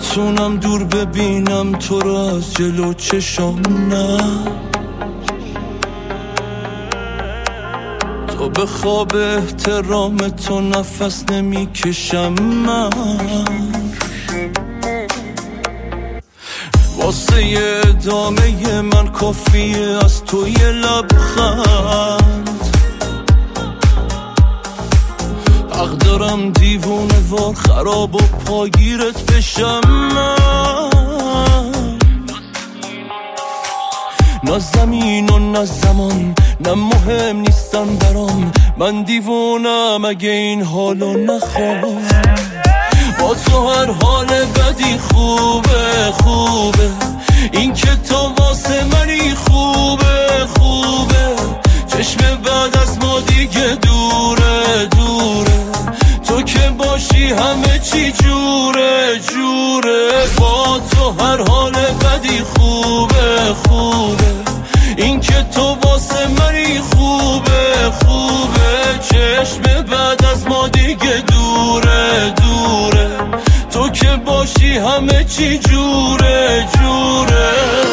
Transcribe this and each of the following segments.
نمیتونم دور ببینم تو رو از جلو چشام، نه تو به خواب احترام تو نفس نمیکشم من، واسه ادامه من کافیه از تو یه لبخند. حق دارم دیوونه وار خراب و پاگیرت بشم من، نه زمین و نه زمان نه مهم نیستن برام، من دیوونم اگه این حالو نخوام. با تو هر حال بدی خوبه خوبه، این که تو واسه منی خوبه خوبه، چشم بعد از ما دیگه دوره دوره، تو که باشی همه چی جوره جوره. با تو هر حال بدی خوبه خوبه، این که تو واسه منی خوبه خوبه، چشم بعد از ما دیگه دوره دوره، تو که باشی همه چی جوره جوره.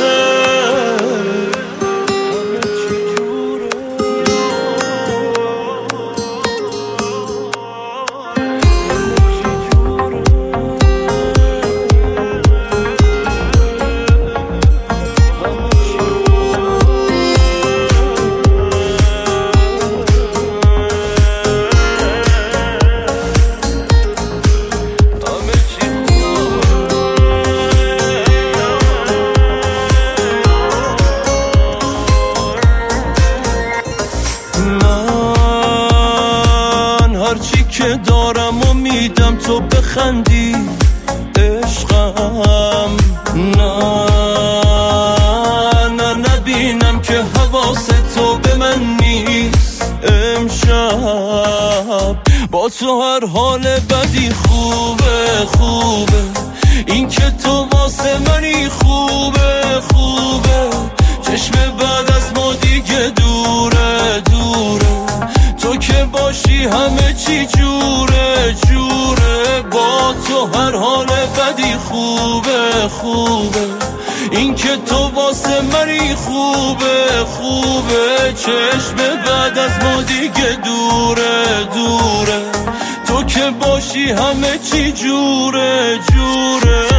هرچی که دارم و میدم تو بخندی عشقم، نه نه نبینم که حواس تو به من نیست امشب. با تو هر حال بدی خوبه خوبه، این که تو واسه منی خوبه خوبه، چشم بعد از ما دیگه دوره دوره، تو که باشی همه چی جوره جوره. با تو هر حال بدی خوبه خوبه، این که تو واسه منی خوبه خوبه، چشم بعد از ما دیگه دوره دوره، تو که باشی همه چی جوره جوره.